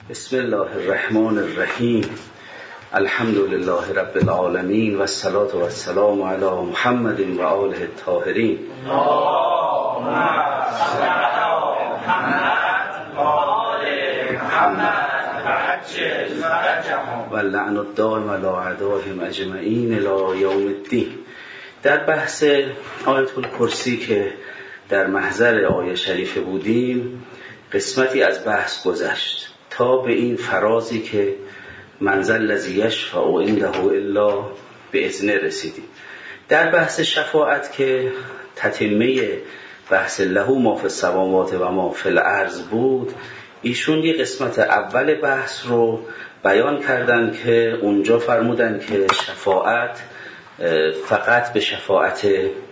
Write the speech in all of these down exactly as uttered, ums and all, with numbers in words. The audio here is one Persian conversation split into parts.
بسم الله الرحمن الرحیم. الحمد لله رب العالمین و الصلاة و السلام علی محمد و آله الطاهرین. اللهم صل علی محمد و آل محمد و عجل فرجهم و لعن الدائم علی اعدائهم اجمعین الی یوم الدین. در بحث آیت الکرسی که در محضر آیه شریفه بودیم، قسمتی از بحث گذشت تا به این فرازی که من ذا الذی یشفع عنده الا باذنه رسیدیم. در بحث شفاعت که تتمه بحث له ما فی السماوات و ما فی الارض بود، ایشون یه قسمت اول بحث رو بیان کردن که اونجا فرمودن که شفاعت فقط به شفاعت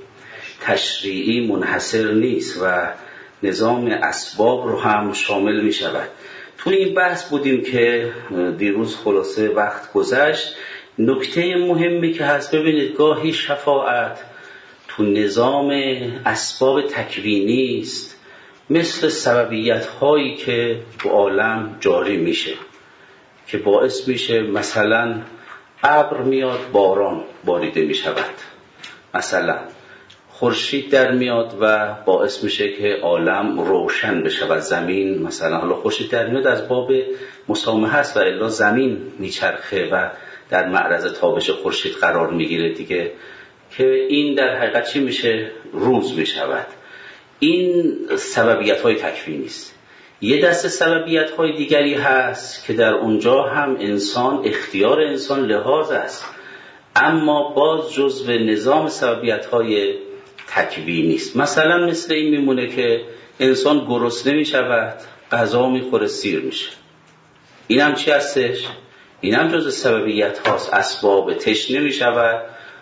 تشریعی منحصر نیست و نظام اسباب رو هم شامل می شود. تو این بحث بودیم که دیروز خلاصه وقت گذشت. نکته مهمی که هست، ببینید گاهی شفاعت تو نظام اسباب تکوینی است، مثل سببیت هایی که تو عالم جاری میشه که باعث میشه مثلا ابر میاد باران باریده میشود، مثلا خورشید در میاد و باعث میشه که عالم روشن بشه و زمین مثلا، حالا خورشید در میاد از باب مسامحه است و الا زمین میچرخه و در معرض تابش خورشید قرار میگیره دیگه، که این در حقیقت چی میشه؟ روز میشود. این سببیت های تکوینی است. یه دسته سببیت های دیگری هست که در اونجا هم انسان، اختیار انسان لحاظ است، اما باز جزو نظام سببیت های تکوینی است. مثلا مثل این میمونه که انسان گرسنه میشود، غذا میخوره، سیر میشه. این هم چی هستش؟ این هم جزو سببیت هاست، اسباب. تشنه میشود،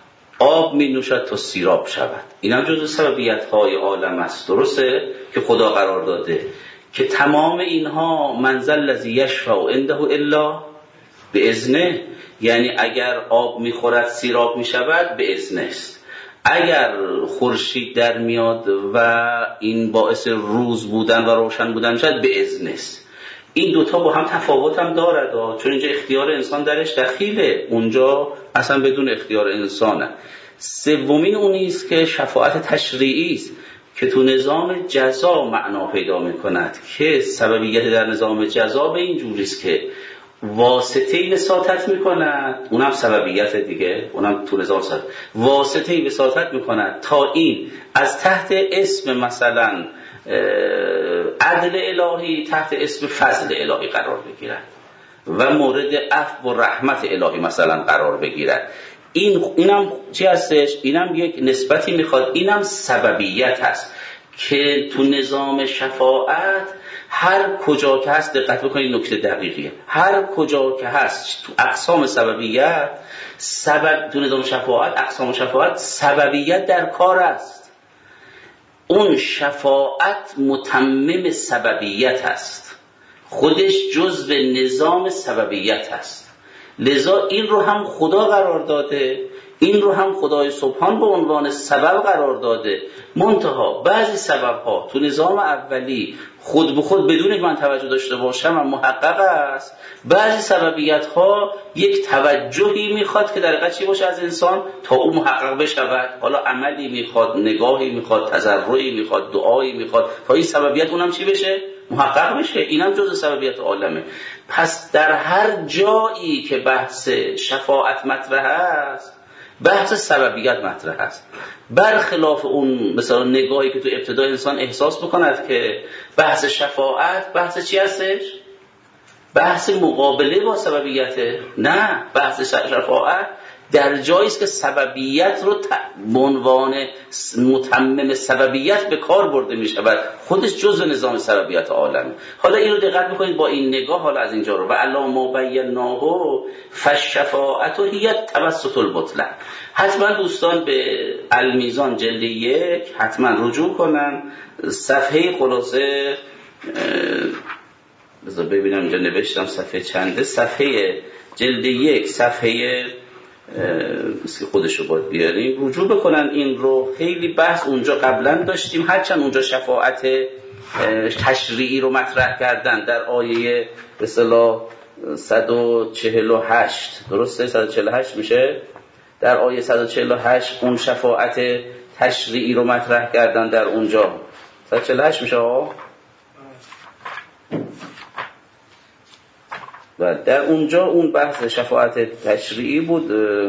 آب می نوشد تا سیراب شود. این هم جزو سببیت های عالم است، درسته؟ که خدا قرار داده که تمام اینها من ذا الذی یشفع عنده الا باذنه، یعنی اگر آب میخورد سیراب میشود به اذن است، اگر خورشید در میاد و این باعث روز بودن و روشن بودن شد به اذن است. این دوتا با هم تفاوت هم دارد، چون اینجا اختیار انسان درش دخیله، اونجا اصلا بدون اختیار انسانه. سومین اونی است که شفاعت تشریعی است که تو نظام جزا معنا پیدا میکند، که سببیت در نظام جزا به این جوری است که واسطه‌ای وساطت میکند، اونم سببیت دیگه، اونم تو نظام سبب واسطه‌ای وساطت میکند تا این از تحت اسم مثلا عدل الهی تحت اسم فضل الهی قرار بگیرد و مورد عفو و رحمت الهی مثلا قرار بگیرد. این اینم چی هستش؟ اینم یک نسبتی میخواد، اینم سببیت هست که تو نظام شفاعت هر کجا که هست، دقت بکنید نکته دقیقیه، هر کجا که هست تو اقسام سببیت، سبب تو نظام شفاعت، اقسام شفاعت سببیت در کار است. اون شفاعت متمم سببیت است، خودش جزو نظام سببیت است. لذا این رو هم خدا قرار داده، این رو هم خدای سبحان به عنوان سبب قرار داده. منتها بعضی سبب‌ها تو نظام اولی خود به خود بدون که من توجه داشته باشم هم محقق است، بعضی سببیت‌ها یک توجهی میخواد که در حقیقت چی باشه از انسان تا اون محقق بشود. حالا عملی میخواد، نگاهی میخواد، تضرعی میخواد، دعایی میخواد تا این سببیت اونم چی بشه؟ محقق بشه. اینم جزء سببیت عالمه. پس در هر جایی که بحث شفاعت مطرح است، بحث سببیت مطرح است، برخلاف اون مثلا نگاهی که تو ابتدای انسان احساس بکند که بحث شفاعت بحث چی هستش؟ بحث مقابله با سببیته. نه، بحث شفاعت در جایی است که سببیت رو به عنوان متمم سببیت به کار برده می شود، خودش جزء نظام سببیت عالمه. حالا این رو دقت بکنید با این نگاه، حالا از اینجا رو و الا ما بیناه فالشفاعت هی التوسط المطلق. حتما دوستان به المیزان جلد یک حتما رجوع کنن، صفحه خلاصه بذار ببینم اینجا نوشتم صفحه چنده، صفحه جلد یک صفحه مثل خودشو باید بیاریم رجوع بکنن این رو. خیلی بحث اونجا قبلا داشتیم، هرچند اونجا شفاعت تشریعی رو مطرح کردن در آیه به اصطلاح صد و چهل و هشت، درسته؟ صد و چهل و هشت میشه. در آیه صد و چهل و هشت اون شفاعت تشریعی رو مطرح کردن در اونجا. صد و چهل و هشت میشه ها. و در اونجا اون بحث شفاعت تشریعی بود.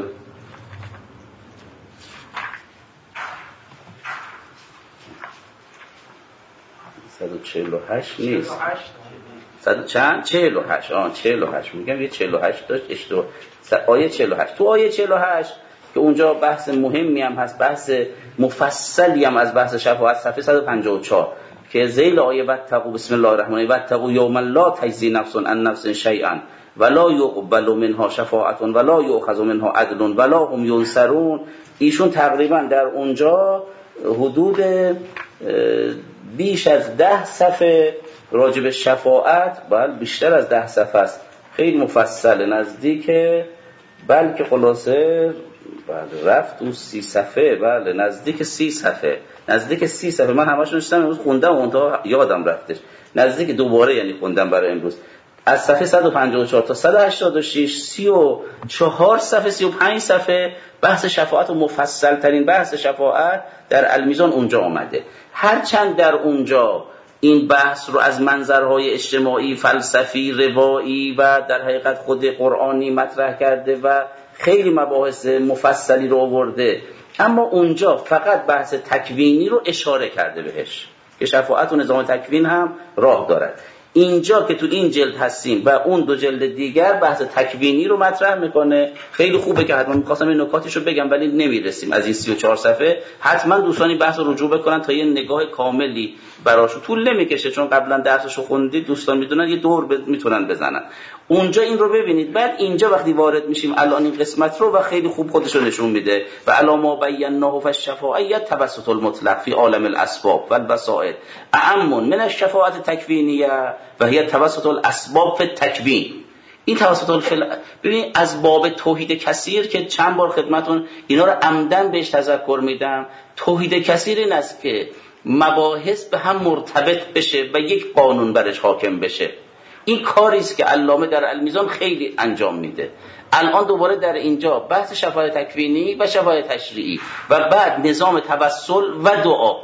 صد و چهل و هشت نیست، صد چند؟ چهل و هشت. آه چهل و هشت میگم، یه چهل و هشت داشت اشتباه. آیه چهل و هشت، تو آیه چهل و هشت که اونجا بحث مهمی هم هست، بحث مفصلی هم از بحث شفاعت، صفحه صد و پنجاه و چهار که ذیل آیه واتقوا بسم الله الرحمن الرحیم واتقوا یوما لا تجزی نفس عن نفس شیئا ولا یقبل منها شفاعت ولا یؤخذ منها عدل ولا هم ینصرون. ایشون تقریبا در اونجا حدود بیش از ده صفحه راجب شفاعت، بله بیشتر از ده صفحه است، خیلی مفصل، نزدیک بلکه خلاصه بله رفت اون سی صفحه، بله نزدیک سی صفحه، نزدیک سی صفحه. من همشون نشستم امروز خوندم اونتا یادم رفتش، نزدیک دوباره یعنی خوندم برای امروز. از صفحه صد و پنجاه و چهار تا صد و هشتاد و شش، سی و چهار صفحه، سی و پنج صفحه بحث شفاعت و مفصل ترین بحث شفاعت در المیزان اونجا آمده. هرچند در اونجا این بحث رو از منظرهای اجتماعی، فلسفی، روایی و در حقیقت خود قرآنی مطرح کرده و خیلی مباحث مفصلی رو آورده، اما اونجا فقط بحث تکوینی رو اشاره کرده بهش که شفاعت و نظام تکوین هم راه دارد. اینجا که تو این جلد هستیم و اون دو جلد دیگر بحث تکوینی رو مطرح میکنه. خیلی خوبه که حتما میخواستم این نکاتش رو بگم ولی نمیرسیم از این سی و چهار صفحه. حتما دوستانی بحث رو رجوع بکنن تا یه نگاه کاملی براشون، طول نمیکشه چون قبلا درسشو خوندید، دوستان میدونن یه دور ب... میتونن بزنن. اونجا این رو ببینید. بعد اینجا وقتی وارد میشیم الان این قسمت رو و خیلی خوب خودش رو نشون میده و علاما بیناه فالشفاعه توسط المطلق فی عالم الاسباب والوسائل اعم من الشفاعه تکوینیه و هي توسط الاسباب فی التکوین. این توسط الفل... ببینید از باب توحید کثیر که چند بار خدمتون اینا رو عمدن بهش تذکر میدم. توحید کثیر این است که مباحث به هم مرتبط بشه و یک قانون برش حاکم بشه. این کاری است که علامه در المیزان خیلی انجام میده. الان دوباره در اینجا بحث شفاعت تکوینی و شفاعت تشریعی و بعد نظام توسل و دعا،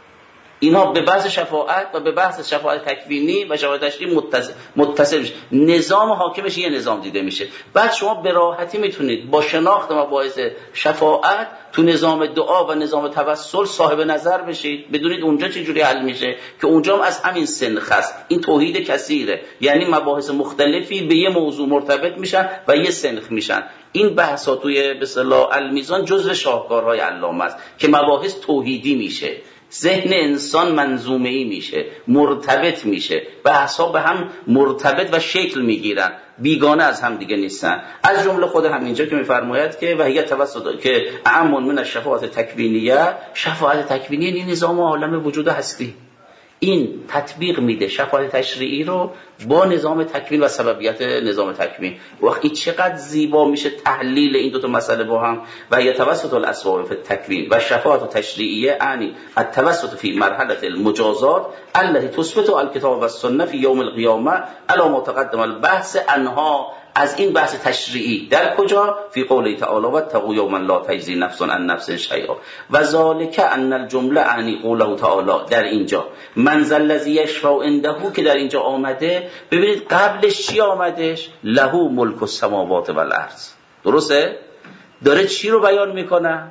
اینا به بحث شفاعت و به بحث شفاعت تکوینی و شفاعت تشریعی متصل متصل میشه. نظام حاکمش یه نظام دیده میشه. بعد شما به راحتی میتونید با شناخت مباحث شفاعت تو نظام دعا و نظام توسل صاحب نظر بشید، بدونید اونجا چه جوری حل میشه که اونجا هم از همین سنخ است. این توحید کثیره، یعنی مباحث مختلفی به یه موضوع مرتبط میشن و یه سنخ میشن. این بحثا توی به اصطلاح المیزان جزء شاهکارهای علامه است که مباحث توحیدی میشه، ذهن انسان منظومه‌ای میشه، مرتبط میشه، بحثا به هم مرتبط و شکل میگیرن، بیگانه از هم دیگه نیستن. از جمله خود همینجا که میفرماید که وحی توسط که اعم من الشفاعت تکوینیه، شفاعت تکوینی این نظام عالم وجود هستی، این تطبیق میده شفاعت تشریعی رو با نظام تکوین و سببیت نظام تکوین. وقتی چقدر زیبا میشه تحلیل این دو تا مسئله با هم. و یا توسط الاسباب فی التکوین و شفاعت تشریعیه یعنی التوسط فی مرحله المجازات التي تثبت الکتاب و السنه فی یوم القیامه علی ما تقدم البحث عنها. از این بحث تشریعی در کجا؟ فی قوله تعالی واتقوا یوما لا تجزی نفس عن نفس شیئا و ذلک ان الجمله یعنی قوله تعالی. در اینجا من ذا الذی یشفع عنده که در اینجا آمده، ببینید قبلش چی آمدش؟ له ملک السماوات و الارض. درسته؟ داره چی رو بیان میکنه؟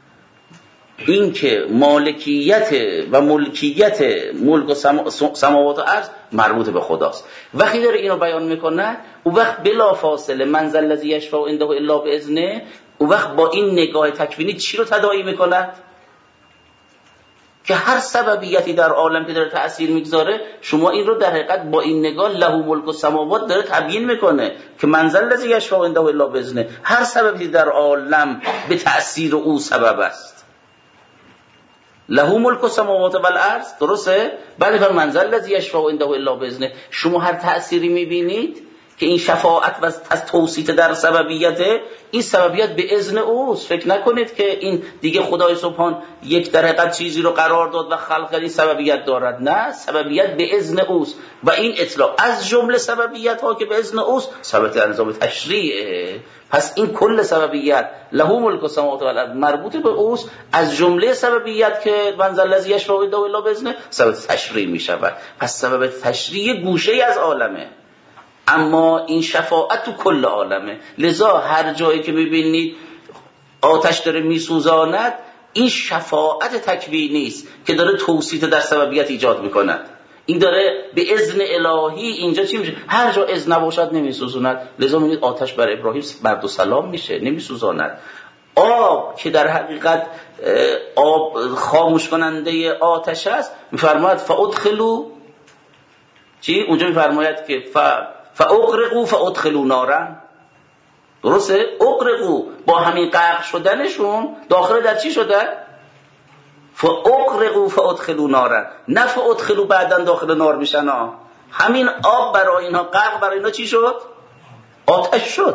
این که مالکیت و ملکیت ملک و سماوات و ارض مربوط به خداست. وقتی داره اینو بیان میکنه او وقت بلا فاصله من ذا الذی یشفع عنده الا باذنه، او وقت با این نگاه تکوینی چی رو تداعی میکنه؟ که هر سببیتی در عالم که داره تأثیر میگذاره، شما این رو در حقیقت با این نگاه له ملک السماوات داره تبیین میکنه که من ذا الذی یشفع عنده الا باذنه، هر سببی در عالم به تأثیر او سبب است. له ملک السماوات و الارض، درسته؟ بله. و من ذا الذی یشفع عنده الا باذنه، شما هر تأثیری میبینید که این شفاعت و از توسیط در سببیت، این سببیت به اذن اوست. فکر نکنید که این دیگه خدای سبحان یک در حقیقت چیزی رو قرار داد و خلق کرد این سببیت دارد. نه، سببیت به اذن اوست و این اطلاع از جمله سببیت ها که به اذن اوست ثابت در نظام تشریعه. پس این کل سببیت له ملک السماوات والارض مربوط به اوست، از جمله سببیت که من ذا الذی یشفع عنده الا باذنه سبب تشریع می شود. پس سبب تشریع گوشه از عالمه، اما این شفاعت تو کل عالمه. لذا هر جایی که ببینید آتش داره میسوزاند، این شفاعت تکوینی است که داره توسیط در سببیت ایجاد میکند. این داره به اذن الهی اینجا چی میشه؟ هر جا اذن نباشد نمیسوزاند. لذا میبینید آتش بر ابراهیم برد و سلام میشه، نمیسوزاند. آب که در حقیقت آب خاموش کننده آتش است، میفرماید فادخلوا چی؟ اونجا میفرماید که ف فاغرقوا فادخلوا نارا. درسته؟ اغرقوا با همین غرق شدنشون داخل در چی شده؟ فاغرقوا فادخلوا نارا، نه فادخلوا بعداً داخل نار میشن ها. همین آب برای اینا، غرق برای اینا چی شد؟ آتش شد.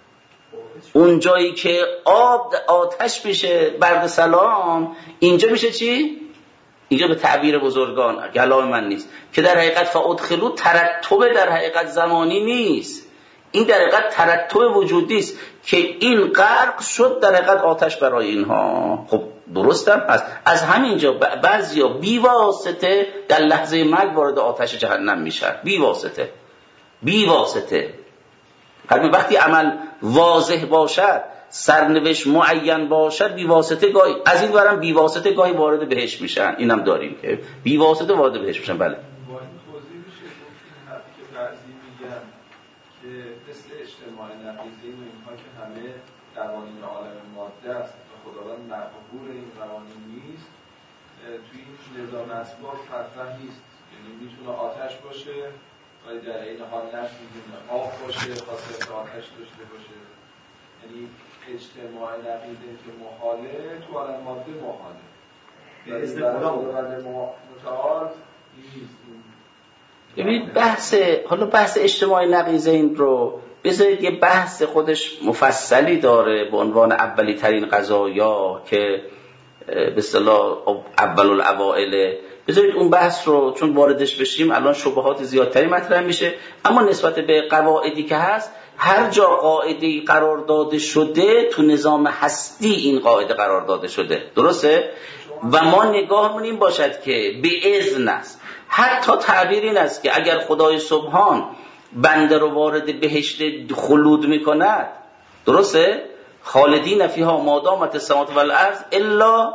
اون جایی که آب آتش میشه برد سلام، اینجا میشه چی؟ اینجا به تعبیر بزرگان کلام من نیست که در حقیقت فادخلوا ترتب در حقیقت زمانی نیست، این در حقیقت ترتب وجودی است که این غرق شد در حقیقت آتش برای اینها. خب درستم هست. از همینجا بعضیا بی واسطه در لحظه مرگ وارد آتش جهنم میشن، بی واسطه بی واسطه. وقتی عمل واضح باشد، سرنوشت معین باشد، بی واسطه گاهی از این ورم بی واسطه گاهی وارد بهشت میشن. اینم داریم که بی واسطه وارد بهشت میشن. بله. توضیح میشه این حرفی که بعضی میگن که مثل اجتماع نقیضه اینها که همه قوانین عالم ماده است و خداوند مقبول این قوانین نیست، توی این نظام اسباب مطرح نیست. یعنی میتونه آتش باشه ولی در این حال نفس میتونه آب باشه، خاصیت آتش داشته باشه. یعنی اجتماع نقیضه که محاله تو عالم ماده محاله یعنی برای خداوند متعال نیست. ببینید بحث حالا بحث اجتماع نقیضه این رو بذارید یه بحث خودش مفصلی داره به عنوان اولی ترین قضایا که به اصطلاح اول الاوائل. بذارید اون بحث رو چون واردش بشیم الان شبهات زیادتری مطرح میشه، اما نسبت به قواعدی که هست، هر جا قاعده‌ای قرار داده شده تو نظام هستی این قاعده قرار داده شده، درسته؟ و ما نگاهمون این باشد که به اذن است. حتی تعبیر این است که اگر خدای سبحان بنده رو وارد بهشت خلود میکند، درسته؟ خالدین فیها ما دامت السماوات والارض الا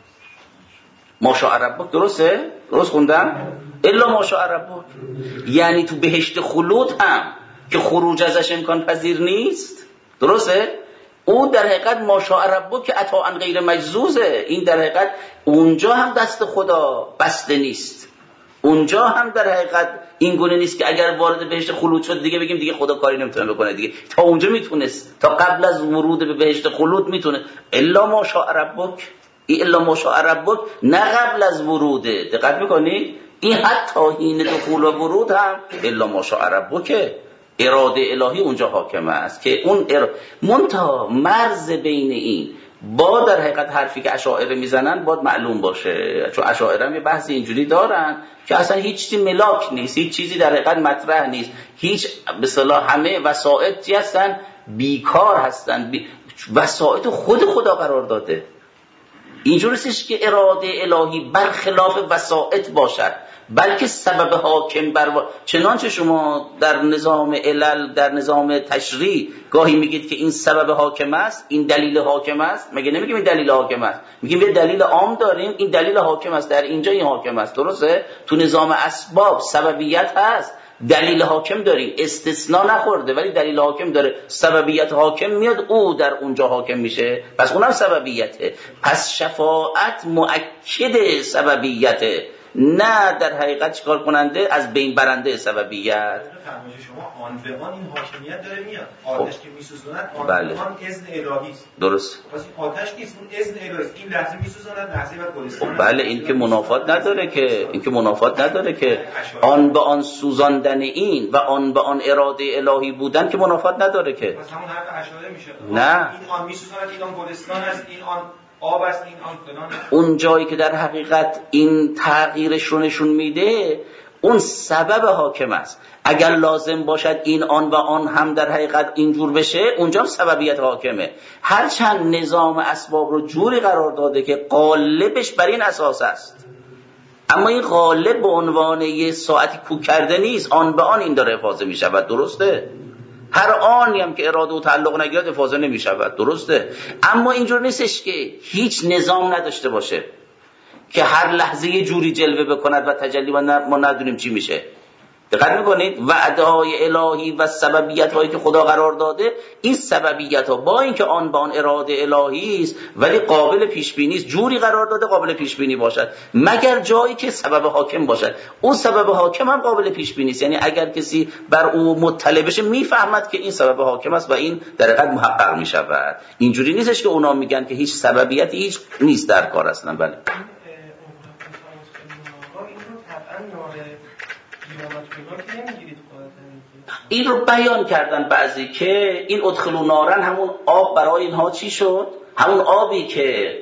ما شاء ربک، درسته؟ درست خوندم؟ الا ما شاء ربک، یعنی تو بهشت خلود هم که خروج ازش امکان پذیر نیست، درسته؟ اون در حقیقت ما شاء ربک عطاء غیر مجزوزه. این در حقیقت اونجا هم دست خدا بسته نیست، اونجا هم در حقیقت این گونه نیست که اگر وارد بهشت خلود شد دیگه بگیم دیگه خدا کاری نمیتونه بکنه دیگه. تا اونجا میتونست، تا قبل از ورود به بهشت خلود میتونه. الا ما شاء ربک، الا ما شاء ربک، نه قبل از وروده. دقت میکنید؟ این حتی حین دخول و ورود هم الا ما شاء ربک، اراده الهی اونجا حاکم است که اون ار... منتها مرز بین این با در حقیقت حرفی که اشاعره میزنن باید معلوم باشه، چون اشاعره هم یه بحث اینجوری دارن که اصلا هیچ چیزی ملاک نیست، هیچ چیزی در حقیقت مطرح نیست، هیچ به اصطلاح همه وسائط هستن بیکار هستن، بی... وسائط خود خدا قرار داده. اینجوری نیست که اراده الهی برخلاف وسائط باشد، بلکه سبب حاکم بر و... چنانچه شما در نظام علل، در نظام تشریع گاهی میگید که این سبب حاکم است، این دلیل حاکم است، مگه نمیگیم این دلیل حاکم است؟ میگیم یه دلیل عام داریم، این دلیل حاکم است، در اینجا این حاکم است، درسته؟ تو نظام اسباب سببیت هست، دلیل حاکم داریم، استثناء نخورده ولی دلیل حاکم داره، سببیت حاکم میاد او در اونجا حاکم میشه، پس اونم سببیته. پس شفاعت مؤکد سببیته، نه در حقیقت چیکار کننده از بین برنده سببیت. شما آن به آن این حاکمیت داره میاد. آتش که میسوزاند آن بله. به آن اذن الهی است. درست. پس این آتش نیست، اون اذن الهی است. این لحظه میسوزاند، لحظه بعد گلستان. بله این که منافات نداره که این که منافات نداره که آن به آن سوزاندن این و آن به آن اراده الهی بودن که منافات نداره که. پس همون حرف اشاره میشه. نه. این آن میسوزاند، این آن گلستان است، این آن آب است، این آن فلان. اون جایی که در حقیقت این تغییرش رو نشون میده اون سبب حاکم است. اگر لازم باشد این آن و آن هم در حقیقت اینجور بشه اونجا سببیت حاکمه. هرچند نظام اسباب رو جوری قرار داده که قالبش بر این اساس است، اما این قالب به عنوان یه ساعتی کوک کرده نیست، آن به آن این داره حفاظه می شود. درسته؟ هر آنی هم که اراده و تعلق نگیرد حفاظه نمی شود. درسته؟ اما اینجور نیستش که هیچ نظام نداشته باشه که هر لحظه یه جوری جلوه بکند و تجلی و ما ندونیم چی میشه. دقت میکنید وعده‌های الهی و سببیت هایی که خدا قرار داده، این سببیت ها با اینکه آن با آن اراده الهی است ولی قابل پیش بینی است. جوری قرار داده قابل پیش بینی باشد مگر جایی که سبب حاکم باشد. اون سبب حاکم هم قابل پیش بینی است، یعنی اگر کسی بر او مطلع بشه میفهمد که این سبب حاکم است و این در حقیقت محقق میشود. اینجوری نیستش که اونا میگن که هیچ سببیتی هیچ نیست در کار اصلا. بله این رو بیان کردن بعضی که این ادخلوا نارن همون آب برای اینها چی شد؟ همون آبی که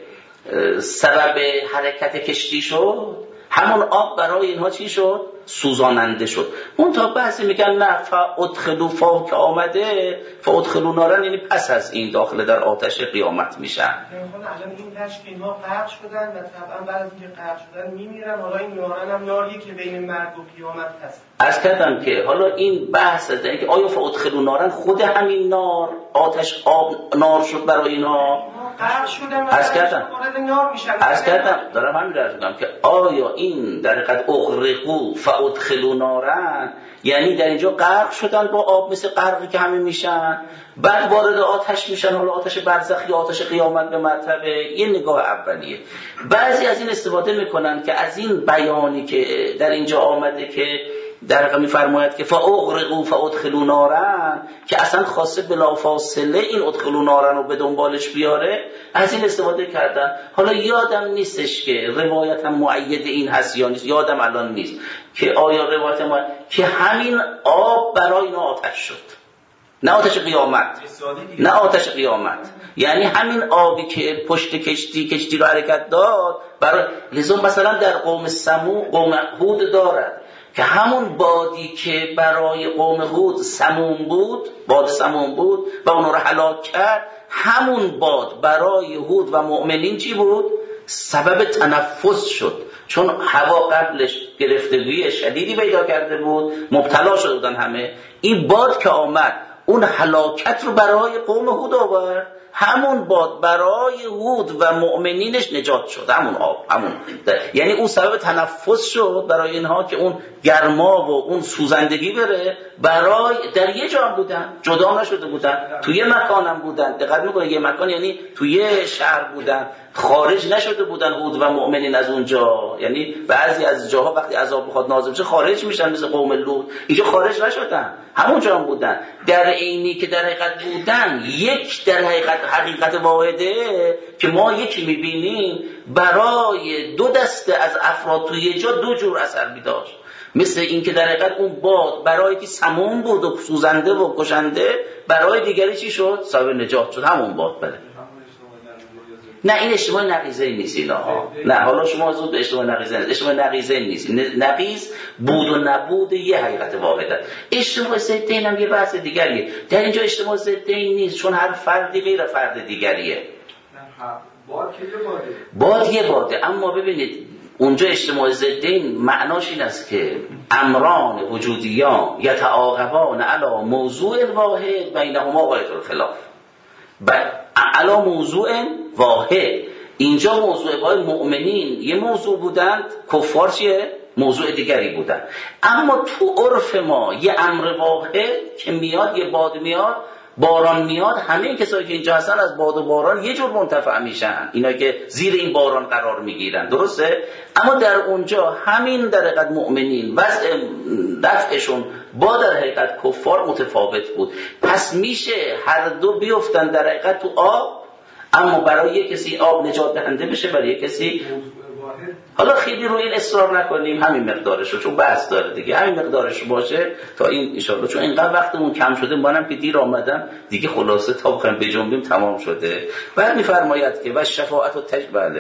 سبب حرکت کشتی شد، همون آب برای اینها چی شد؟ سوزاننده شد. اون تا بعضی میگن نه فادخلوا فا که آمده فادخلوا نارن یعنی پس از این داخل در آتش قیامت میشن. الان این تشک اینها غرق شدن و طبعا بعد از اینکه غرق شدن میمیرن. حالا این نارن هم ناریه که بین مرگ و قیامت هست. عرض کردم که حالا این بحث از اینکه آیا فادخلوا نارن خود همین نار آتش آب نار شد برای اینها غرق شدن و عرض کردم وارد نار میشن. عرض کردم دارم همین رو عرض میکنم که آیا این در حقیقت اغرقوا فادخلوا نارن یعنی در اینجا غرق شدن با آب مثل غرقی که همه میشن، بعد وارد آتش میشن، حالا آتش برزخ یا آتش قیامت به مرتبه. یه نگاه اولیه. بعضی از این استفاده میکنن که از این بیانی که در اینجا آمده که در حقیقت میفرماید که فاغرقوا فادخلوا نارن که اصلا خاصه بلافاصله این ادخلوا نارن رو به دنبالش بیاره، از این استفاده کردن. حالا یادم نیستش که روایت هم مؤید این هست یا نیست، یادم الان نیست که آیا روایت ما که همین آب برای اینا آتش شد، نه آتش قیامت، نه آتش قیامت، یعنی همین آبی که پشت کشتی کشتی رو حرکت داد برای لزوم مثلا در قوم سمو قوم هود دارد که همون بادی که برای قوم هود سموم بود، باد سموم بود و اونو رو هلاک کرد، همون باد برای هود و مؤمنین چی بود؟ سبب تنفس شد، چون هوا قبلش گرفتگی شدیدی پیدا کرده بود، مبتلا شده بودن همه. این باد که آمد اون هلاکت رو برای قوم هود آورد، همون باد برای هود و مؤمنینش نجات شد، همون آب، همون یعنی اون سبب تنفس شد برای اینها که اون گرما و اون سوزندگی بره. برای در یه جا بودن، جدا نشده بودن، توی مکانم بودن. دقت میکنه یه مکان یعنی توی شهر بودن، خارج نشده بودن هود و مؤمنین از اونجا. یعنی بعضی از جاها وقتی عذاب بخواد نازل بشه خارج میشن مثل قوم لوط، اینجا خارج نشدن، همونجا هم بودن. در عینی که در حقیقت بودن یک در حقیقت حقیقت واحده که ما یکی میبینیم برای دو دسته از افراد توی یه جا دو جور اثر میداشت. مثل این که در حقیقت اون باد برای که سموم بود و سوزنده و کشنده، برای دیگری چی شد؟ سبب نجات شد، همون باد. بله نه این اجتماع نقیضه نیست اینا. نه حالا شما زود به اجتماع نقیضه نیست، اجتماع نقیضه نیست. نقیض بود و نبود یه حقیقت واحده. اجتماع ضدین هم یه بحث دیگریه. در اینجا اجتماع ضدین نیست، چون هر فردی غیر فرد دیگریه. باد که یه باده، باد یه باده. اما ببینید اونجا اجتماع ضدین معناش این است که امران وجودیان یتعاقبان علی موضوع واحد بینهما غایت الخلاف. علی موضوع واحد، اینجا موضوع واحد مؤمنین یه موضوع بودند، کفار چیه؟ موضوع دیگری بودند. اما تو عرف ما یه امر واحد که میاد، یه باد میاد، باران میاد همه کسایی که اینجا هستن از باد و باران یه جور منتفع میشن، اینا که زیر این باران قرار میگیرن، درسته؟ اما در اونجا همین در حقیقت مؤمنین وضع دفعشون با در حقیقت کفار متفاوت بود. پس میشه هر دو بیفتن در حقیقت تو آب، اما برای یک کسی آب نجات دهنده بشه، برای یک کسی. حالا خیلی رو این اصرار نکنیم، همین مقدارشو، چون بحث داره دیگه، همین مقدارشو باشه تا این ان شاءالله، چون اینقدر وقتمون کم شده، منم که دیر آمدم دیگه، خلاصه تا بخوایم بجنبیم تمام شده. بعد میفرماید که و شفاعت و تجبله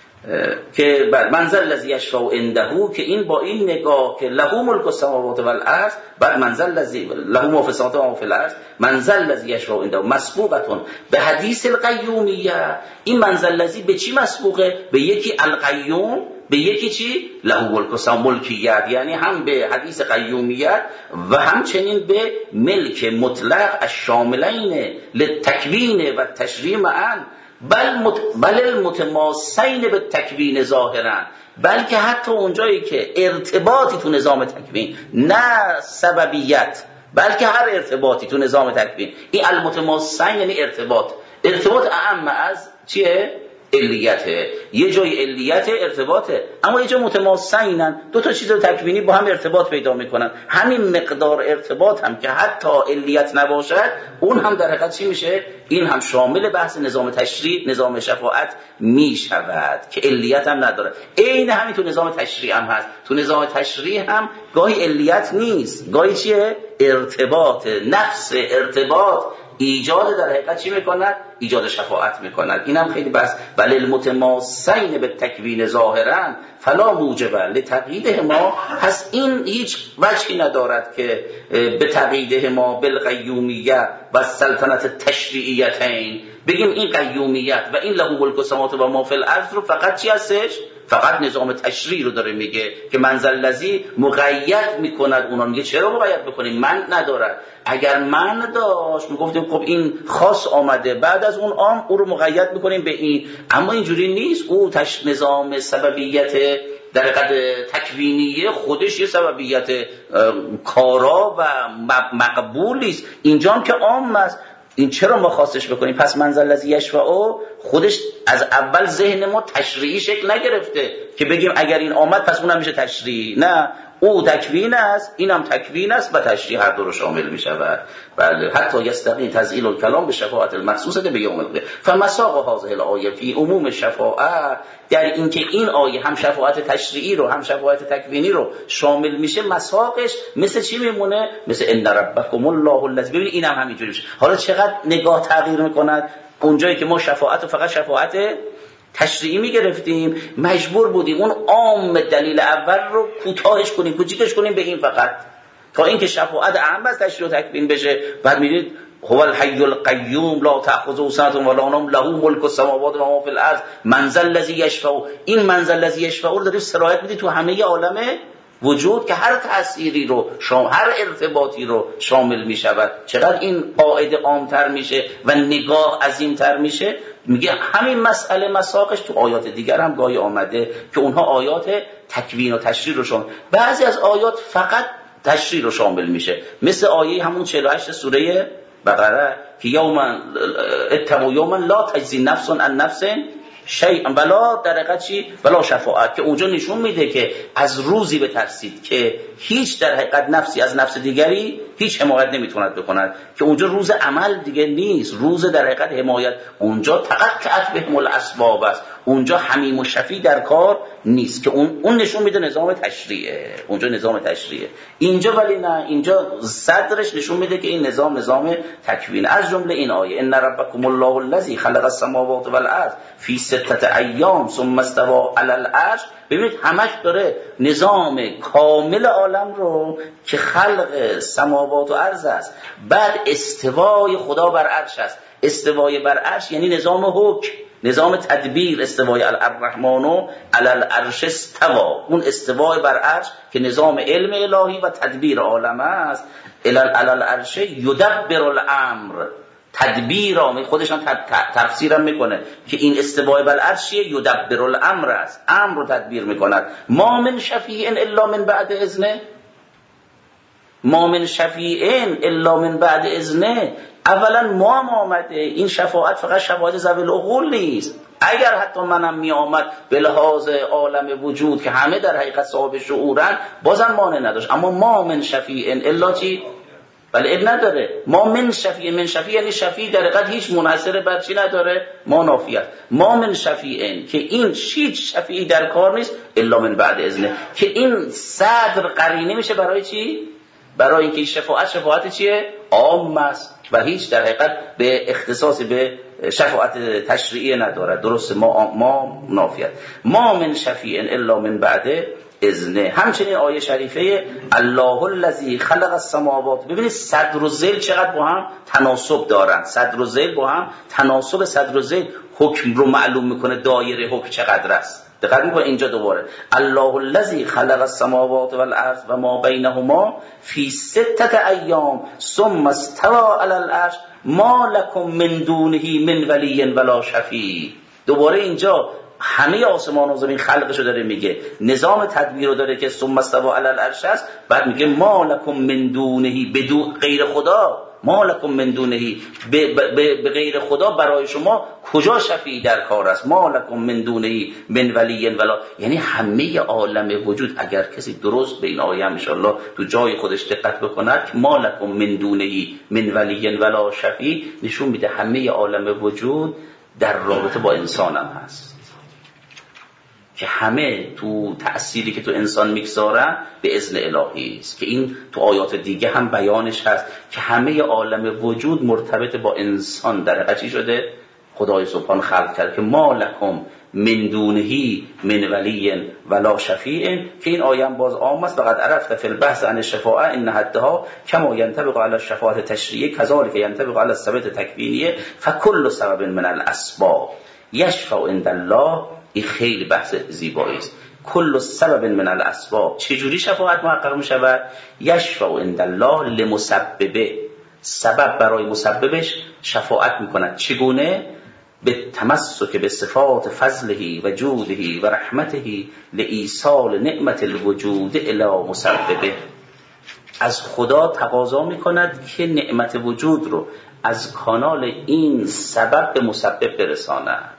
که بر منزل الذی یشفع عنده، که این با این نگاه که له ملک السماوات و الارض، بعد منزل الذی له ما فی السماوات و ما فی الارض، منزل الذی یشفع عنده مسبوقه به حدیث القیومیه. این منزل الذی به چی مسبوقه؟ به یکی القیوم، به یکی چی؟ له ملک السماوات، ملکیت، یعنی هم به حدیث قیومیت و همچنین به ملک مطلق الشاملین للتکوین و تشریع معا، بل مت... بل المتماسین به تکوین ظاهرا، بلکه حتی اونجایی که ارتباطی تو نظام تکوین، نه سببیت، بلکه هر ارتباطی تو نظام تکوین، این المتماسین یعنی ارتباط، ارتباط اعم از چیه؟ علیته. یه جای علیت ارتباطه، اما یه جای متماسینن، دو تا چیز تکوینی با هم ارتباط پیدا میکنن. همین مقدار ارتباط هم که حتی علیت نباشد، اون هم در حقیقت چی میشه؟ این هم شامل بحث نظام تشریع، نظام شفاعت میشود که علیت هم نداره. عین همین تو نظام تشریع هم هست. تو نظام تشریع هم گاهی علیت نیست، گاهی چیه؟ ارتباط، نفس ارتباط ایجاد در حقیقت چی میکند؟ ایجاد شفاعت میکند. این هم خیلی بس. بل المتماسین به تکوین ظاهرا فلا موجب لتقییده ما، پس این هیچ وجهی ندارد که به تقییده ما بالقیومیه و سلطنت تشریعیتین بگیم این قیومیت و این له ملک السماوات و ما فی الارض رو فقط چی هستش؟ فقط نظام تشریع رو داره میگه که منزل الذی مقید میکند اونا. میگه چرا مقید بکنیم؟ من ندارد. اگر من داشت میگفتیم خب این خاص آمده، بعد از اون عام او رو مقید میکنیم به این، اما اینجوری نیست. او تش نظام سببیت در حقیقت تکوینیه خودش یه سببیت کارا و مقبولی است، اینجا هم که عام است. این چرا ما خاصش بکنیم؟ پس منزل الذی یشفع خودش از اول ذهن ما تشریعی شکل نگرفته که بگیم اگر این آمد پس اونم میشه تشریعی. نه، او تکوین است، اینم تکوین است و تشریع هر دو رو شامل می شود. بله، حتی یستقی تزیل الکلام به شفاعت المخصوصه به یوم القیامه. فمساق هذه الآیه فی عموم شفاعت، در اینکه این آیه هم شفاعت تشریعی رو هم شفاعت تکوینی رو شامل میشه، مساقش مثل چی میمونه؟ مثل ان ربکم الله الذی. ببین اینم هم همینجوری میشه. حالا چقدر نگاه تغییر میکند. اونجایی که ما شفاعت و فقط شفاعت تشریعی میگرفتیم، مجبور بودیم اون عام دلیل اول رو کوتاهش کنیم، کوچیکش کنیم به این فقط، تا اینکه شفاعت اهم از تشریع و تکوین بشه. بعد میرید هو الحی القیوم لا تأخذه سنة ولا نوم له ملک السماوات و ما فی الارض منزل الذی یشفع. این منزل الذی یشفع رو دارید سرایت میدید تو همه عالم وجود که هر تأثیری رو شامل، هر ارتباطی رو شامل می شود. چقدر این قاعده عامتر میشه و نگاه عظیمتر میشه. میگه همین مسئله مساقش تو آیات دیگر هم گاهی آمده که اونها آیات تکوین و تشریع رو شامل، بعضی از آیات فقط تشریع رو شامل میشه، مثل آیه همون چهل و هشت سوره بقره که یوما اتقوا یوما لا تجزی نفس عن نفس شیء ولا در حقیقت چی؟ ولا شفاعت، که اونجا نشون میده که از روزی بترسید که هیچ در حقیقت نفسی از نفس دیگری هیچ حمایت نمیتوند بکند، که اونجا روز عمل دیگه نیست، روز در حقیقت حمایت. اونجا تقطعت بهم الاسباب است، اونجا حمیم و شفیع در کار نیست، که اون اون نشون میده نظام تشریعه، اونجا نظام تشریعه. اینجا ولی نه، اینجا صدرش نشون میده که این نظام نظام تکوین. از جمله این آیه ان ربکم الله الذی خلق السماوات والارض فی سته ایام ثم استوى علی العرش. ببینید همش داره نظام کامل عالم رو که خلق سماوات و ارض است، بعد استوای خدا بر عرش است. استوای بر عرش یعنی نظام حکم، نظام تدبیر. استوای الرحمن علی العرش استوا، اون استوای بر عرش که نظام علم الهی و تدبیر عالم است. علی العرش یدبر الامر، تدبیر آمد. خودش هم تفسیرم میکنه که این استوای بر عرش یدبر الامر است، امر رو تدبیر میکند. ما من شفیع الا من بعد اذنه. ما من شفیعین الا من بعد اذنه. اولا ما هم آمده، این شفاعت فقط شفاعت ذوی العقول نیست. اگر حتی منم می آمد به لحاظ عالم وجود که همه در حقیقت صاحب شعورن بازم مانع نداشت. اما ما من شفیعین الا چی؟ ولی اب نداره. ما من شفیع، من شفیع یعنی شفیع در حقیقت هیچ منحصر بر چی نداره، ما نافیت. ما من شفیعین که این هیچ شفیعی در کار نیست الا من بعد اذنه، که این صدر قرینه میشه برای چی؟ برای اینکه شفاعت شفاعت چیه؟ عام است و هیچ در حقیقت به اختصاص به شفاعت تشریعی نداره. درست ما ما نافیت. ما من شفیع الا من بعد اذنه. همچنین آیه شریفه الله الذی خلق السماوات، ببینید صدر و ذیل چقدر با هم تناسب دارن. صدر و ذیل با هم تناسب، صدر و ذیل حکم رو معلوم میکنه، دایره حکم چقدر است. دقت میکنه اینجا دوباره الله الذی خلق السماوات والارض و ما بینهما فی سته ایام ثم استوى علی العرش ما لکم من دونه من ولی ولا شفیع. دوباره اینجا همه آسمان و زمین خلقشو داره میگه، نظام تدبیر رو داره که ثم استوى علی العرش است، بعد میگه ما لکم من دونه، بدون غیر خدا، ما لکم من دونه، به غیر خدا برای شما کجا شفیع در کار است. ما لکم من دونه من ولی ولا، یعنی همه عالم وجود. اگر کسی درست به این آیه ان شاء الله تو جای خودش دقت بکند، ما لکم من دونه من ولی ولا شفیع نشون میده همه عالم وجود در رابطه با انسان هم هست، که همه تو تأثیری که تو انسان میگذارن به اذن الهی است، که این تو آیات دیگه هم بیانش هست که همه عالم وجود مرتبط با انسان در حقیقت چی شده؟ خدای سبحان خلق کرد که ما لکم من دونه من ولی ولا شفیع، که این آیه هم باز عام است. فقط عرفت فی البحث عن الشفاعه ان حدها کما ينطبق على الشفاعه التشریعیه كذلك ينطبق على الثبات التکوینیه فكل سبب من الاسباب یشفع عند الله. این خیلی بحث زیبایی است. کل سبب من الاسباب، چجوری شفاعت محقق می شود؟ یشفع عند الله لمسببه، سبب برای مسببش شفاعت می کند. چگونه؟ به تمسک به صفات فضله و جوده و رحمته لایصال نعمت الوجود الی مسببه. از خدا تقاضا می کند که نعمت وجود رو از کانال این سبب به مسبب برساند.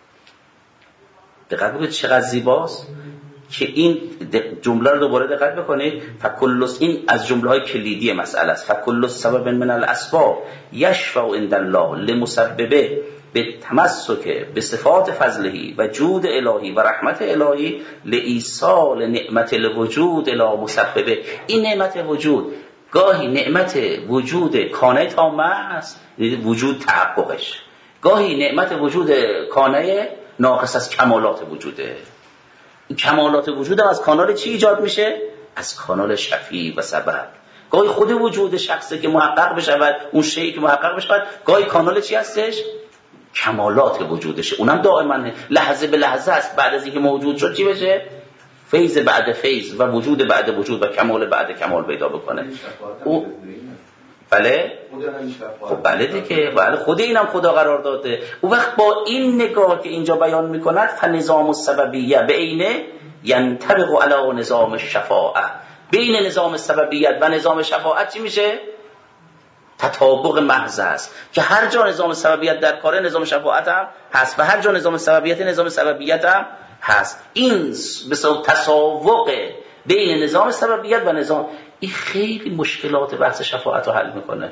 دقت بکنید چقدر زیباست که این جمله رو دوباره دقت بکنید. فکل، این از جمله های کلیدی مسئله است. فکل سبب من الاسباب یشفع عند الله لمسببه به تمسک به صفات فضله و جود الهی و رحمت الهی لایصال نعمت الوجود الی مسببه. این نعمت وجود گاهی نعمت وجود کانه تامه است، وجود تحققش، گاهی نعمت وجود کانه ناقص از کمالات وجوده. این کمالات وجود از کانال چی ایجاد میشه؟ از کانال شفیع و سبب. گاهی خود وجود شخصی که محقق بشود، اون شیئی که محقق بشود، گاهی کانال چی هستش؟ کمالات وجودشه. اونم دائما لحظه به لحظه است. بعد از اینکه موجود شد چی بشه؟ فیض بعد فیض و وجود بعد وجود و کمال بعد کمال پیدا بکنه. او بله خب بله دیگه، بله خود اینم خدا قرار داده. اون وقت با این نگاه که اینجا بیان میکند فنظام السببیه به عینه ینطبق علی نظام الشفاعه، بین نظام سببیت و نظام شفاعت چی میشه؟ تطابق محض است، که هر جا نظام سببیت در کار نظام شفاعت هم هست و هر جا نظام سببیت نظام سببیت هم هست. این بسیار تساوق بین نظام سببیت و نظام، این خیلی مشکلات بحث شفاعت رو حل میکنه.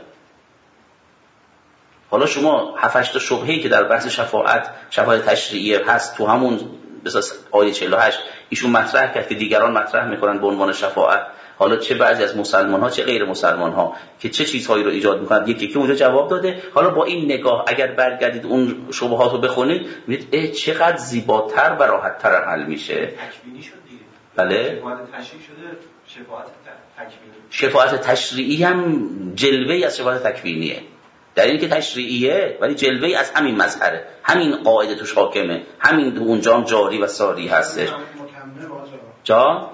حالا شما هفت هشت تا شبهه‌ای که در بحث شفاعت شفاعت تشریعیه هست تو همون بساس آیه چهل و هشت ایشون مطرح کرد که دیگران مطرح میکنن به عنوان شفاعت. حالا چه بعضی از مسلمان ها چه غیر مسلمان ها که چه چیزهایی رو ایجاد میکنن، یکی که اونجا جواب داده. حالا با این نگاه اگر برگردید اون شبهات رو بخونید میبینید چقدر زیباتر و راحت‌تر حل میشه. تکوینی شد دیگه. بله شفاعت تشریعی شده، شفاعت تکوینی. شفاعت تشریعی هم جلوه‌ای از شفاعت تکوینیه، در این که تشریعیه ولی جلوه‌ای از همین مظهره، همین قاعده توش حاکمه، همین اونجا هم جاری و ساری هستش. جا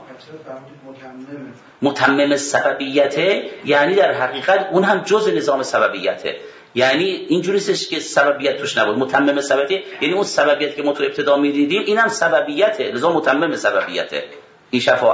متمم سببیته، یعنی در حقیقت اون هم جزء نظام سببیته. یعنی اینجوریستش که سببیت توش نبود. متمم سببیت یعنی اون سببیت که ما تو ابتدا می‌دیدیم اینم سببیته، لذا متمم سببیته این شفاعت.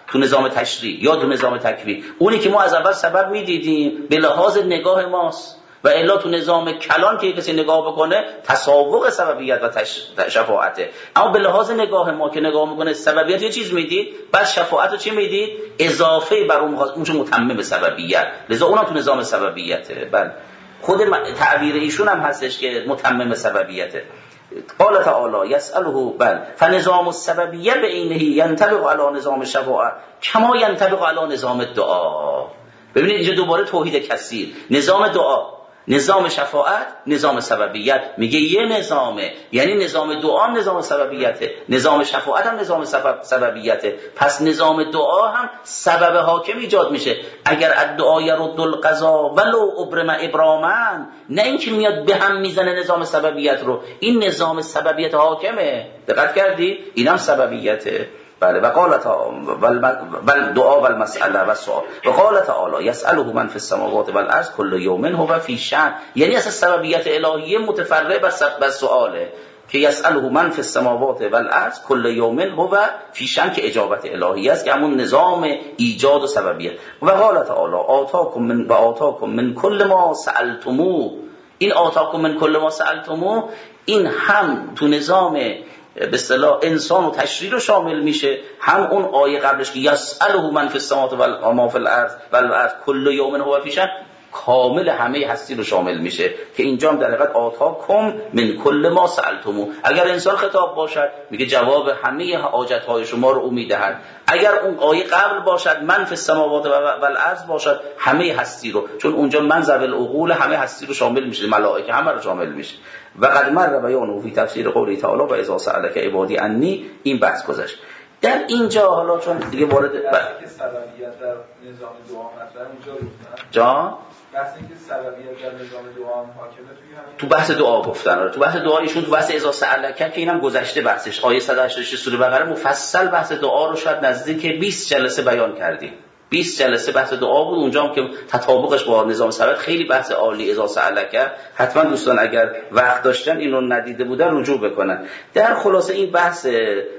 تو نظام تشریع یا تو نظام تکوین، اونی که ما از اول سبب میدیدیم به لحاظ نگاه ماست و الا تو نظام کلان که کسی نگاه بکنه تسابق سببیت و تش... شفاعته. اما به لحاظ نگاه ما که نگاه میکنه سببیت یه چیز میدید، بعد شفاعت رو چی میدید؟ اضافه بر اون اونجا متمم سببیت، لذا اونم تو نظام سببیته. بله خود تعبیر ایشون هم هستش که متمم سببیته. قال تعالی یسأله بل فنظام السببیه بعینه ینطبق علی نظام شفاعه کما ینطبق علی نظام دعا. ببینید اینجا دوباره توحید کثیر، نظام دعا، نظام شفاعت، نظام سببیت. میگه یه نظامه، یعنی نظام دعا نظام سببیته، نظام شفاعت هم نظام سبب سببیته. پس نظام دعا هم سبب حاکم ایجاد میشه. اگر الدعا یرد القضا ولو ابرم ابراما، نه اینکه میاد به هم میزنه نظام سببیت رو، این نظام سببیت حاکمه. دقت کردی؟ اینم سببیته. بله. و قال تعالی بل دعا و المسئله و سوال و قال تعالی یسأله من فی السماوات و الارض کل یوم هو فی شأن، یعنی اصلا سببیت الهیه متفرع بر سؤاله که یسأله من فی السماوات و الارض کل یوم هو فی شأن که اجابت الهیه است، که همون نظام ایجاد و سببیت. و قال تعالی آتاکم من و آتاکم من کل ما سألتموه، این آتاکم من کل ما سألتموه این هم تو نظام به اصطلاح انسان و تشریع رو شامل میشه، هم اون آیه قبلش که یسأله من فی السماوات و ما فی الارض و الارض کل یوم هو فی شأن کامل همه هستی رو شامل میشه، که اینجا هم در حقیقت آتاکم من کل ما سألتموه. اگر انسان خطاب باشد میگه جواب همه حاجت‌های شما رو او میدهد. اگر اون آیه قبل باشد من فی السماوات و الارض باشد همه هستی رو، چون اونجا من ذوی العقول همه هستی رو شامل میشه، ملائکه همه رو شامل میشه. و قد مر بیانه فی تفسیر قوله تعالی و اذا سألک عبادی انی، این بحث گذشت. در اینجا حالا چون دیگه وارد که سببیت در نظام دعا مطرح اونجا گفتن جان بحث اینکه سببیت در نظام دعا هم حاکمه توی همین تو بحث دعا گفتن، تو بحث دعا ایشون تو بحث اذا سألک که اینم گذشته بحثش، آیه صد و هشتاد و شش سوره بقره مفصل بحث دعا رو شاید نزدیک بیست جلسه بیان کردیم. بیست جلسه بحث دعا بود اونجا هم که تطابقش با نظام سبب خیلی بحث عالی. اذا سألک حتما دوستان اگر وقت داشتن اینو ندیده بودن رجوع بکنن. در خلاصه این بحث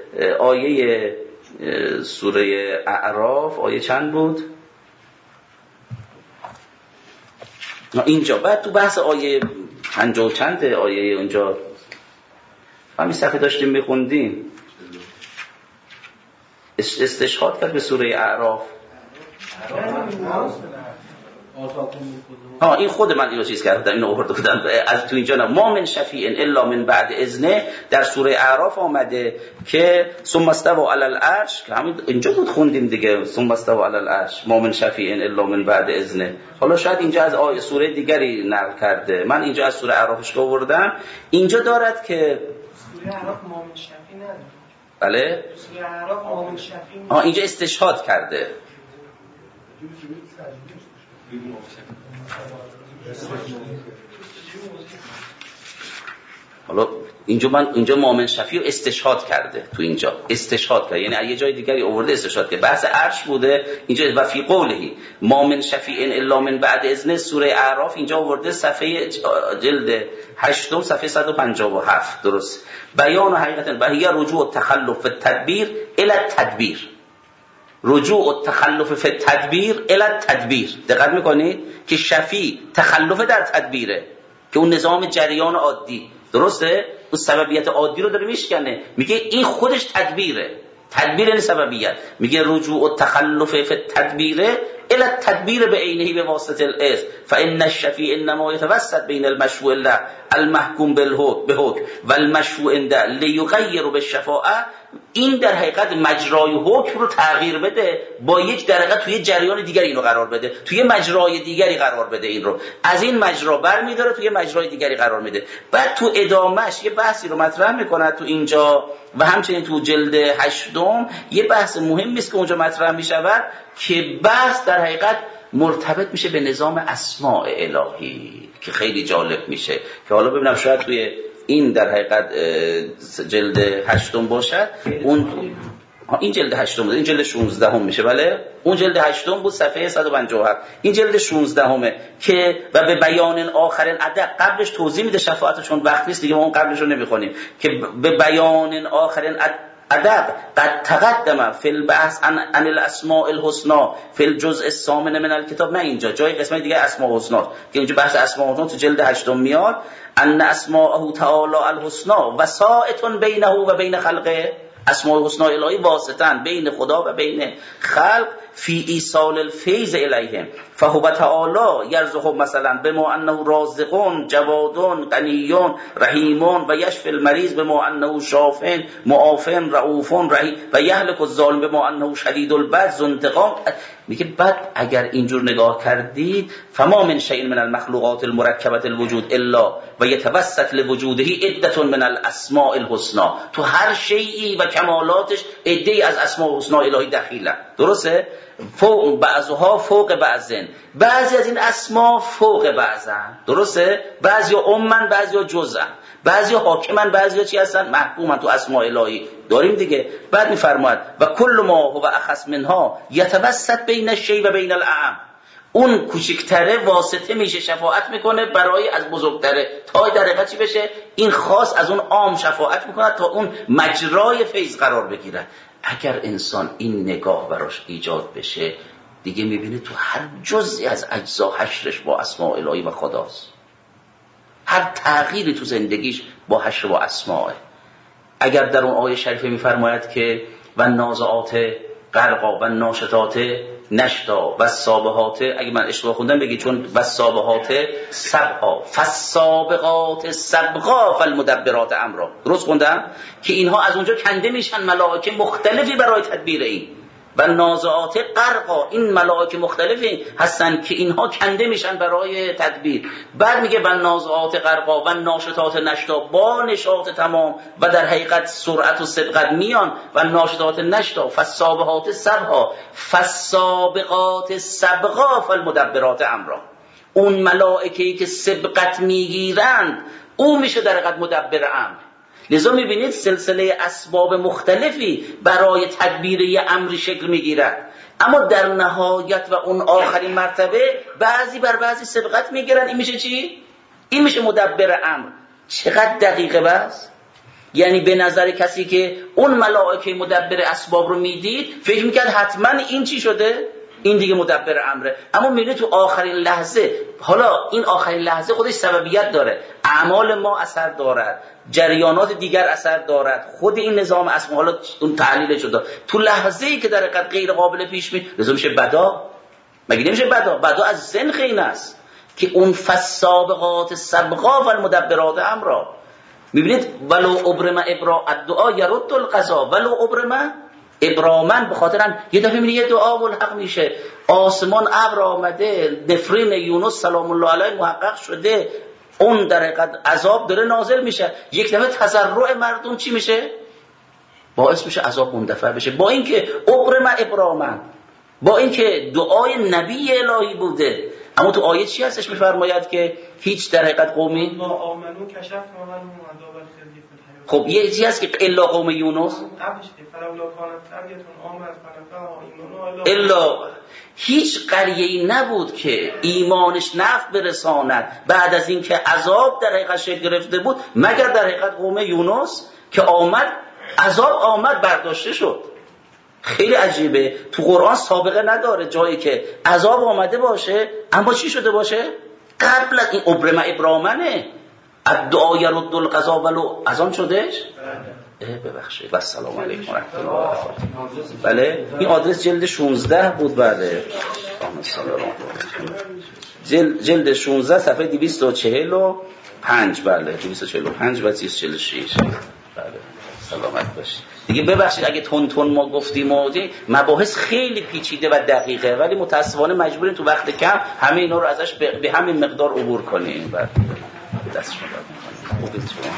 آیه سوره اعراف آیه چند بود؟ اینجا بعد تو بحث آیه پنجاه و چند آیه اونجا همین صفحه داشتیم میخوندیم استشهاد کرد به سوره اعراف. ها این خود من اینو چیز کردم، اینو آورده بودم از تو اینجا. نه ما من شفیع الا من بعد اذنه در سوره اعراف آمده که ثم استوى علی العرش، که همین اینجا بود خوندیم دیگه، ثم استوى علی العرش ما من شفیع الا من بعد اذنه. حالا شاید اینجا از آیه سوره دیگری نقل کرده، من اینجا از سوره اعرافش آوردم. اینجا دارد که سوره اعراف ما من شفیع نداره. بله سوره اعراف ما من شفیع ها اینجا استشهاد کرده. حالا اینجا من اینجا مؤمن شفیع استشهاد کرده، تو اینجا استشهاد کرده، یعنی یه جای دیگری آورده استشهاد کرده. بحث عرش بوده اینجا و فی قوله مؤمن شفیع الا من بعد اذن سوره اعراف اینجا آورده صفحه جلد هشتم صفحه صد و پنجاه و هفت. درست بیان حقیقتا و هی رجوع التخلف فی التدبیر الی التدبیر، رجوع التخلف فی التدبیر الی التدبیر. دقت میکنید که شفیع تخلف در تدبیره که اون نظام جریان عادی، درسته؟ اون سببیت عادی رو داره میشکنه، میگه این خودش تدبیره. تدبیر یعنی سببیت. میگه رجوع التخلف فی التدبیر الی التدبیر بعینه به واسطه الاذن فان الشفیع انما یتوسط بین المشروع له المحکوم بالحکم بحکم و المشروع عنده لیغیر بالشفاعه. این در حقیقت مجرای حکم رو تغییر بده، با یک درجه توی جریان دیگری اینو قرار بده، توی مجرای دیگری قرار بده، این رو از این مجرا برمی‌داره توی مجرای دیگری قرار میده. بعد تو ادامهش یه بحثی رو مطرح میکنه تو اینجا و همچنین تو جلد هشتم یه بحث مهمی است که اونجا مطرح میشود که بحث در حقیقت مرتبط میشه به نظام اسماء الهی که خیلی جالب میشه، که حالا ببینم شاید توی این در حقیقت جلد هشتم باشد. اون این جلد هشتم بود، این جلد شانزده هم میشه. بله اون جلد هشتم بود صفحه صد و پنجاه و هفت، این جلد شانزده همه که و به بیان آخرین ادق قبلش توضیح میده شفاعت، چون وقت نیست دیگه ما اون قبلش رو نمیخونیم، که به بیان آخرین ادب قد تقدم فی البحث عن عن الاسماء الحسنى فی الجزء الثامن من الکتاب. نه اینجا، جای قسمت دیگه اسماء الحسنى که اینجا بحث اسماء الحسنى تو جلد هشتم میاد. ان اسماءه تعالی الحسنى وسائط بینه و بین خلقه. اسماء الحسنى الهی واسطن بین خدا و بین خلق فی ایصال الفیض الیهم فهو تعالی یرزق مثلا بما انه رازق جواد غنی رحیم و یشفی المریض بما انه شاف معاف رؤوف رحیم و یهلک الظالم بما انه شدید البطش ذو انتقام. میگه بعد اگر اینجور نگاه کردید فما من شیء من المخلوقات المرکبه الوجود الا و یتوسط لوجوده عده من الاسماء الحسنى. تو هر شیئی و کمالاتش عده‌ای از اسماء الحسنى الهی دخیلن. درسته؟ فوق بعضها فوق بعضن، بعضی از این اسما فوق بعضن. درسته؟ بعضی امن، بعضی جزءن، بعضی حاکمن، بعضی چی هستن؟ محکومن. تو اسماء الهی داریم دیگه. بعد میفرماید و کل ما هو اخص منها یتوسط بین الشیء و بین الاعم. اون کوچکتره واسطه میشه، شفاعت میکنه برای از بزرگتره تا در حقیقت چی بشه؟ این خاص از اون عام شفاعت میکنه تا اون مجرای فیض قرار بگیره. اگر انسان این نگاه براش ایجاد بشه دیگه میبینه تو هر جزئی از اجزا حشرش با اسماء الهی و خداست. هر تغییری تو زندگیش با حشر با اسماء. اگر در اون آیه شریفه میفرماید که و نازعات غرقا و ناشطات نشتا و سابقات، اگه من اشتباه خوندم بگی، چون و سابقات سبقا فالسابقات سبقا فالمدبرات امرا. درست خوندم؟ که اینها از اونجا کنده میشن ملائکه مختلفی برای تدبیر این. و نازعات غرقا، این ملائکه مختلفی هستن که اینها کنده میشن برای تدبیر. بعد میگه و نازعات غرقا و ناشطات نشتا، با نشاط تمام و در حقیقت سرعت و سبقت میان و ناشطات نشتا فالسابقات سبقا فالسابقات سبقا فالمدبرات امرا. اون ملائکه‌ای که سبقت میگیرند اون میشه در حقیقت مدبر امر. لذا میبینید سلسله اسباب مختلفی برای تدبیر یه امری شکل میگیرد، اما در نهایت و اون آخرین مرتبه بعضی بر بعضی سبقت میگیرن. این میشه چی؟ این میشه مدبر امر. چقدر دقیقه بس؟ یعنی به نظر کسی که اون ملائکه مدبر اسباب رو میدید فکر میکرد حتما این چی شده؟ این دیگه مدبر امره. اما میبینید تو آخرین لحظه، حالا این آخرین لحظه خودش سببیت داره، اعمال ما اثر دارد، جریانات دیگر اثر دارد، خود این نظام اسما، حالا اون تحلیل شده تو لحظه‌ای که در حقیقت غیر قابل پیش بینی، لازم میشه بدا. مگه نمیشه بدا؟ بدا از سنخ این است که اون فالسابقات سبقا و المدبرات امرا. میبینید ولو ابرم ابرا الدعا یرد القضا ولو ابرم ابرامن، به خاطر یه دفعه میبینی یه دعا ملحق میشه، آسمان ابر آمده، نفرین یونس سلام الله علیه محقق شده، اون در حقیقت عذاب داره نازل میشه، یک دفعه تضرع مردم چی میشه؟ باعث میشه عذاب مندفع بشه. با اینکه ابرم ابرامن، با اینکه دعای نبی الهی بوده، اما تو آیه چی هستش میفرماید که هیچ در حقیقت قومی ما آمنو کشف ما من عذاب الخزي. خب یه چیزی هست که الا قوم یونس، الا هیچ قریه‌ای نبود که ایمانش نفع برساند بعد از اینکه عذاب در حقیقت شکل گرفته بود مگر در حقیقت قوم یونس که آمد، عذاب آمد برداشته شد. خیلی عجیبه، تو قرآن سابقه نداره جایی که عذاب آمده باشه اما چی شده باشه؟ قبل از این ابرم ابرامنه الدعا یرد القضا ولو از آن شدهش؟ ببخشید و السلام علیکم و رحمت الله و برکاته. بله این آدرس جلد شانزده بود. بله جلد, جلد شانزده صفحه دویست و چهل و پنج. بله دویست و چهل و پنج و دویست و چهل و شش. بله سلامت باشید. دیگه ببخشید اگه تون تون ما گفتیم و مباحث خیلی پیچیده و دقیقه، ولی متاسفانه مجبوریم تو وقت کم همه اینا رو ازش به همین مقدار عبور کنیم. بعد دست شما دارم خوبید شما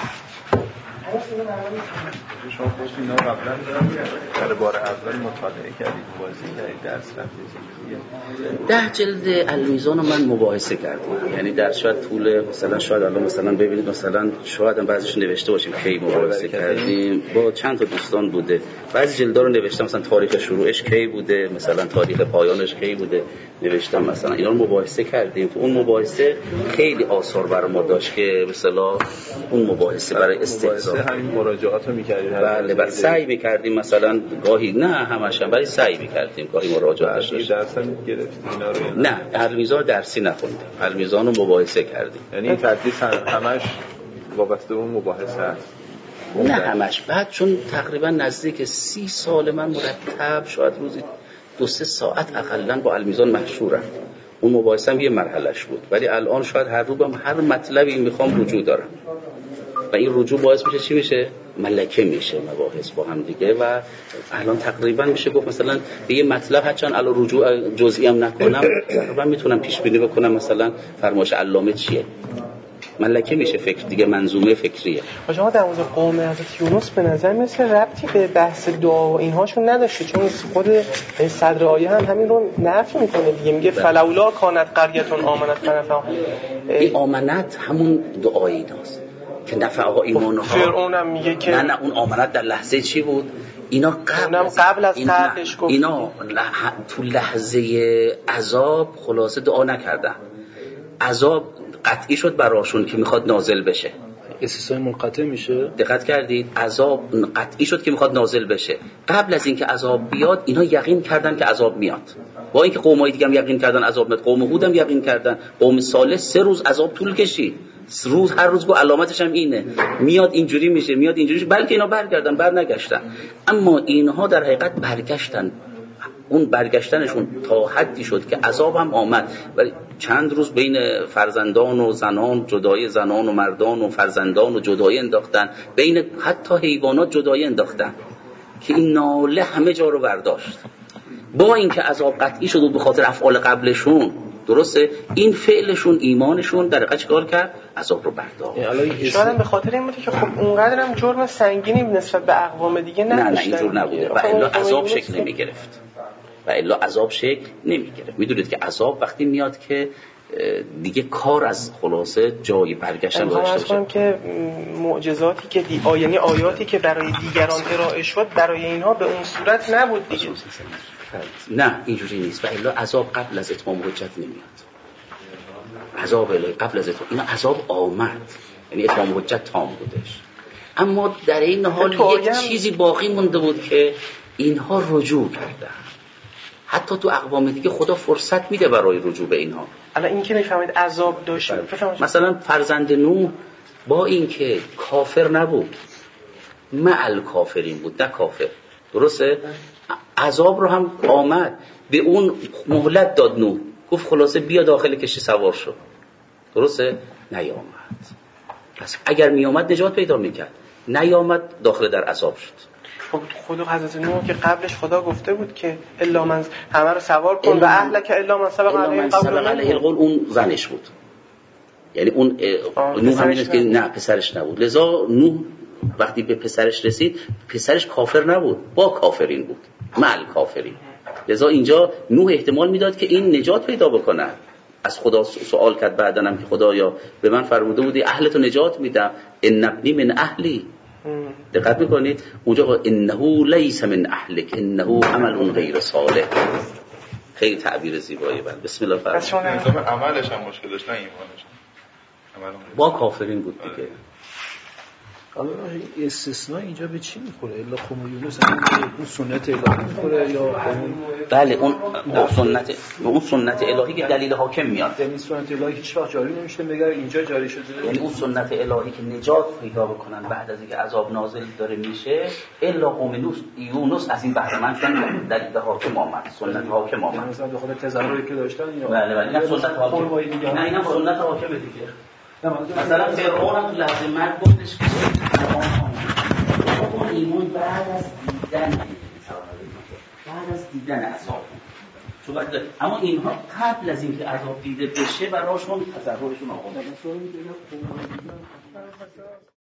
شما خوش اینا قبلا در بار اول مطالعه کردید، بازی کردید، درس رفتید. ده جلد المیزان رو من مباحثه کردم، یعنی در شاید طول مثلا شاید الان مثلا ببینید مثلا شاید هم بعضیش نوشته باشیم کی مباحثه کردیم، با چند تا دوستان بوده، بعضی جلدا رو نوشتم مثلا تاریخ شروعش کی بوده، مثلا تاریخ پایانش کی بوده، نوشتم مثلا اینا رو مباحثه کردیم. تو اون مباحثه خیلی آثار برای ما داشت که مثلا اون مباحثه برای استحضار همین مراجعات رو می‌کردیم. بله بعد سعی می‌کردیم مثلا گاهی نه همش هم ولی سعی می‌کردیم گاهی مراجعاتش درس هم گرفتیم اینا رو. نه المیزان درسی نخوندیم، المیزان رو مباحثه کردیم. یعنی این تدریس همش وابسته به اون مباحثه است؟ نه همش. بعد چون تقریبا نزدیک سی سال من مرتب شاید روزی دو سه ساعت اقلن با المیزان مشهورم. اون مباحثه هم یه مرحلهش بود، ولی الان شاید هر روزم هر مطلبی میخوام رجوع دارم و این رجوع باعث میشه چی میشه؟ ملکه میشه مباحث با هم دیگه. و الان تقریبا میشه گفت مثلا به یه مطلب هرچند الان رجوع جزئی هم نکنم تقریبا میتونم پیش بینی بکنم مثلا فرمایش علامه چیه، ملکه میشه فکر دیگه، منظومه فکریه. شما در مورد قوم حضرت یونس به نظر میاد ربطی به بحث دعا و اینهاشون نداشته، چون خود صدر آیه هم همین رو نفی میکنه دیگه، میگه فلولا کانت قریة آمنت فنفعها. این آمنت همون دعای ایناست که نفعها ایمانها. فرعون هم میگه که نه نه اون آمنت در لحظه چی بود؟ اینا قبل از قبل از قبلش گفت اینا لح... تو لحظه عذاب خلاصه دعا نکردن، عذاب قطعی شد براشون که میخواد نازل بشه، استثناء منقطع میشه. دقت کردید؟ عذاب قطعی شد که میخواد نازل بشه. قبل از اینکه عذاب بیاد اینا یقین کردن که عذاب میاد، با اینکه قومای دیگه هم یقین کردن عذاب میاد، قوم هود هم یقین کردن، قوم صالح سه روز عذاب طول کشید، روز هر روز گفت علامتش هم اینه میاد اینجوری میشه میاد اینجوری میشه، بلکه اینا برگردن بر نگشتن. اما اینها در حقیقت برگشتن، اون برگشتنشون تا حدی شد که عذاب هم آمد، ولی چند روز بین فرزندان و زنان جدای زنان و مردان و فرزندان و جدای انداختن، بین حتی حیوانات جدای انداختن که این ناله همه جا رو برداشت. با اینکه عذاب قطعی شد و به خاطر افعال قبلشون درسته، این فعلشون ایمانشون در حقیقت چیکار کرد؟ عذاب رو برداشت. شاید به خاطر این بوده که خب اونقدر هم جرم سنگینی نسبت به اقوام دیگه نداشتن. نه نه اینجور نبوده و الا عذاب شکل نمی گرفت و الا عذاب شکل نمی گرفت. میدونید که عذاب وقتی میاد که دیگه کار از خلاصه جای برگشتن داشته باشه. من که معجزاتی که دی... آ... یعنی آیاتی که برای دیگران ارائه شد برای اینها به اون صورت نبود دیگه. نه اینجوری نیست و الا عذاب قبل از اتمام حجت نمیاد. عذاب الهی قبل از اتمام، اینا عذاب آمد یعنی اتمام حجت تام بودش، اما در این حال یک چیزی باقی مونده بود که اینها رجوع کردن. حتی تو اقوام دیگه خدا فرصت میده برای رجوع به اینها. الان این که میفهمید عذاب داشت، مثلا فرزند نوح با اینکه کافر نبود، مع کافرین بود، نه کافر، درسته؟ عذاب رو هم آمد، به اون مهلت داد نوح، گفت خلاصه بیا داخل کشتی سوار شو، درسته؟ نیامد. پس اگر میامد نجات پیدا میکرد، نیامد داخل در عذاب شد. خود حضرت نوح که قبلش خدا گفته بود که الا من همه رو سوار کن و اهلک الا من سبق علیه القول، اون زنش بود، یعنی اون نوح همین که نه پسرش نبود. لذا نوح وقتی به پسرش رسید، پسرش کافر نبود، با کافرین بود، مع کافرین. لذا اینجا نوح احتمال میداد که این نجات پیدا بکنه. از خدا سوال کرد بعدن هم که خدایا به من فرموده بودی اهلتو نجات میدم، ان ابنی من اهلی. دقت میکنید اونجا انه لیس من اهلک انه عمل غیر صالح. خیلی تعبیر زیبایی. بله بسم الله فرمایید. عملش هم مشکل داشت نه ایمانش. با کافرین بود دیگه. حالا استثناء اینجا به چی میخوره؟ الا قوم یونس اون سنت الهی میخوره یا قوم؟ بله اون سنت اون سنت الهی که دلیل حاکم میاد. یعنی سنت الهی هیچ وقت جاری نمیشه مگر اینجا جاری شده. یعنی اون سنت الهی که نجات پیدا بکنن بعد از اینکه عذاب نازل داره میشه، الا قوم یونس از این بهره مند شدن، دلیل حاکم آمد، سنت حاکم آمد. مثلا به خود تظاهری که داشتن یا بله بله نه سنت حاکم، نه اینا سنت حاکم دیگه. مثلا فرعون هم تو لحظه مرگ گفتش که اون ایمان بعد از دیدن بعد از دیدن عذاب، اما اینها قبل از اینکه عذاب دیده بشه براشون تصورشون آقا